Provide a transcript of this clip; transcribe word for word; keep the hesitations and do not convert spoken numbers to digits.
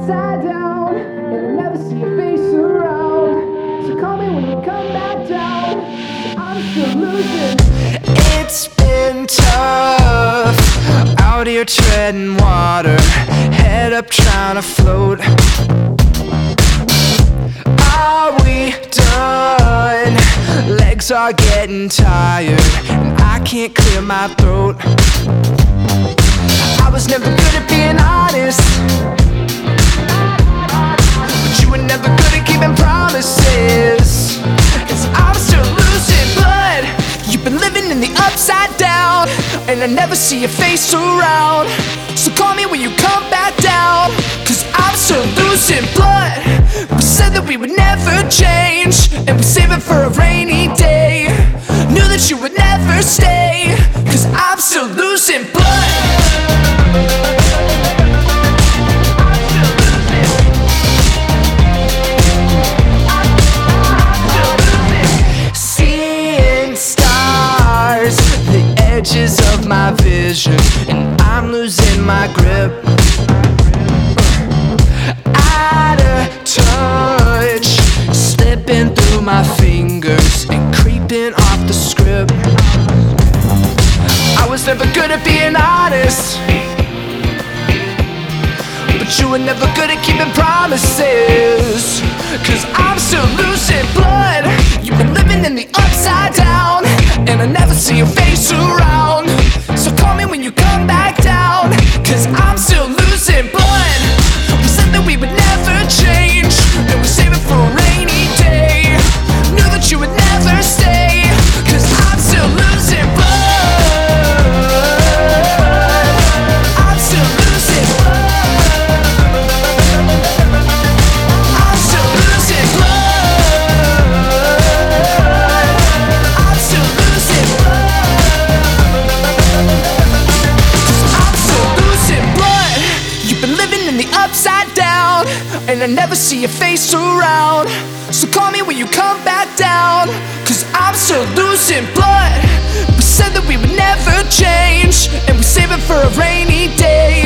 upside down, and I never see your face around. So call me when you come back down. I'm still losing. It's been tough out here treading water, head up trying to float. Are we done? Legs are getting tired, and I can't clear my throat. I was never good at being honest, but you were never good at keeping promises. And so I'm still losing blood. You've been living in the upside down, and I never see your face around. So call me when you come back down, cause I'm still losing blood. We said that we would never change, and we save it for a rainy day. Knew that you would never stay, cause I'm still losing blood. Seeing stars, the edges of my vision, and I'm losing my grip. Out of touch, slipping through my fingers and creeping off the script. I was never good at being honest, but you were never good at keeping promises. Cause I'm still losing blood. You've been living in the upside down, and I never see your face around. So call me when you come back down, cause I'm still losing blood. We said that we would never change, and we save it for a rainy day. Knew that you would never stay, cause I'm still losing blood. I'm still losing blood. I'm still losing blood. I'm still losing blood. I'm still losing blood. You've been living in the upside down, and I never see your face around. So call me when you come back down, cause I'm still losing blood. We said that we would never change, and we save it for a rainy day.